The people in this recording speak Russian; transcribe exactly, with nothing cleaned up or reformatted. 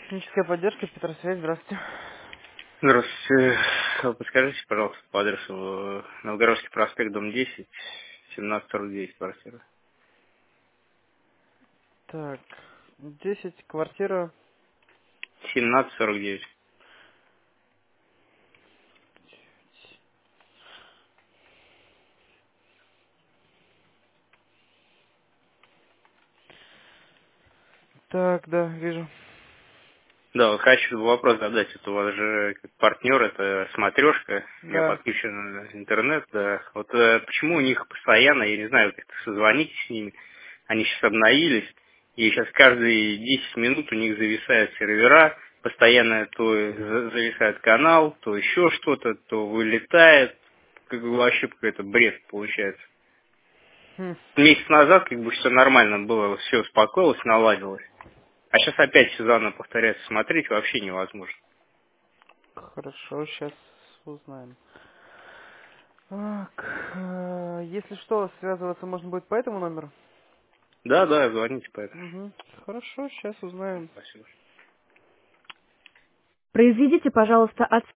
Техническая поддержка, Петросвязь, здравствуйте. Здравствуйте. Э, Подскажите, пожалуйста, по адресу э, Новгородский проспект, дом десять, семнадцать сорок девять, квартира. Так, десять, квартира. семнадцать сорок девять. Так, да, вижу. Да, вот хочу вопрос задать. Это у вас же как партнер, это смотрешка, у меня Да. подключен интернет, да. Вот э, почему у них постоянно, я не знаю, как-то созвонитесь с ними, они сейчас обновились, и сейчас каждые десять минут у них зависают сервера, постоянно то за- зависает канал, то еще что-то, то вылетает, как бы вообще какой-то бред получается. Хм, Месяц назад как бы все нормально было, все успокоилось, наладилось. А сейчас опять все заново повторяется, смотреть вообще невозможно. хорошо, сейчас узнаем. Так, э, если что, связываться можно будет по этому номеру? Да, да, звоните поэтому. Угу. Хорошо, сейчас узнаем. Спасибо. Произведите, пожалуйста, от